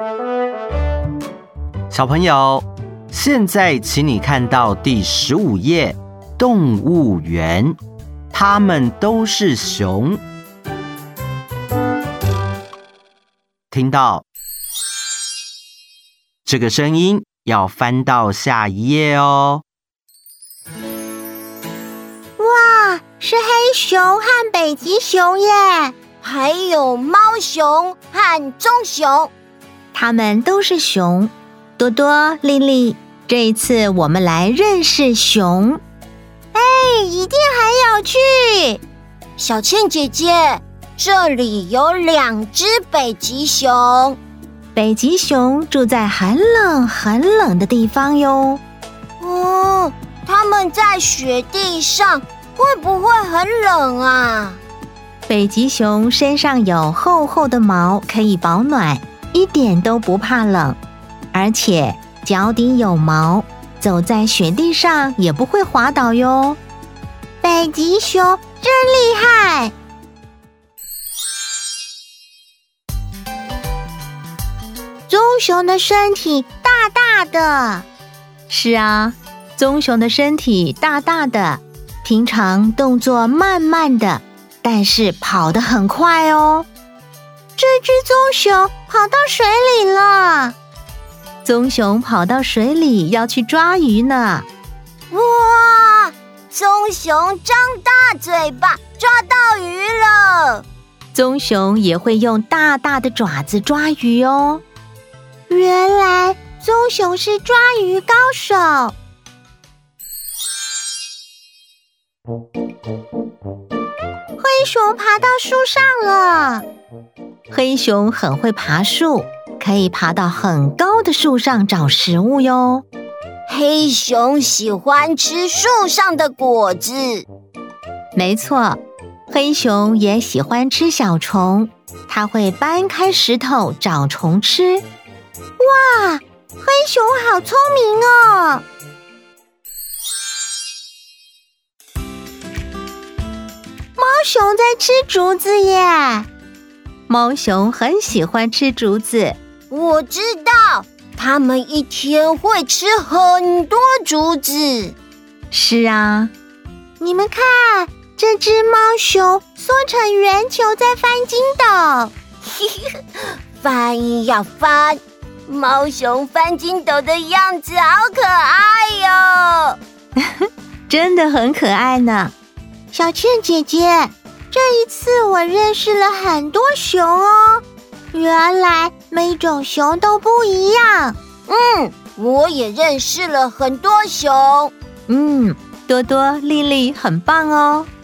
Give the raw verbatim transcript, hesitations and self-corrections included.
小朋友，现在请你看到第十五页，动物园，它们都是熊。听到这个声音，要翻到下一页哦。 哇，是黑熊和北极熊耶， 还有猫熊和棕熊， 它们都是熊。多多、丽丽，这一次我们来认识熊。哎，一定很有趣。 小倩姐姐，这里有两只北极熊。 北极熊住在很冷很冷的地方哟。 哦，它们在雪地上，会不会很冷啊？ 北极熊身上有厚厚的毛，可以保暖，一点都不怕冷。而且脚底有毛，走在雪地上也不会滑倒哟。北极熊真厉害！棕熊的身体大大的。是啊，棕熊的身体大大的，平常动作慢慢的，但是跑得很快哦。这只棕熊跑到水里了。棕熊跑到水里要去抓鱼呢。 哇！棕熊张大嘴巴抓到鱼了。 棕熊也会用大大的爪子抓鱼哦。原来棕熊是抓鱼高手。灰熊爬到树上了。黑熊很会爬树，可以爬到很高的树上找食物哟。 黑熊喜欢吃树上的果子。 没错，黑熊也喜欢吃小虫，它会搬开石头找虫吃。哇，黑熊好聪明哦！猫熊在吃竹子耶。猫熊很喜欢吃竹子。 我知道，它们一天会吃很多竹子。 是啊，你们看，这只猫熊缩成圆球在翻筋斗。 翻呀翻，猫熊翻筋斗的样子好可爱哟。 真的很可爱呢。小倩姐姐，这一次我认识了很多熊哦。原来每种熊都不一样。 嗯，我也认识了很多熊。 嗯，多多、丽丽很棒哦。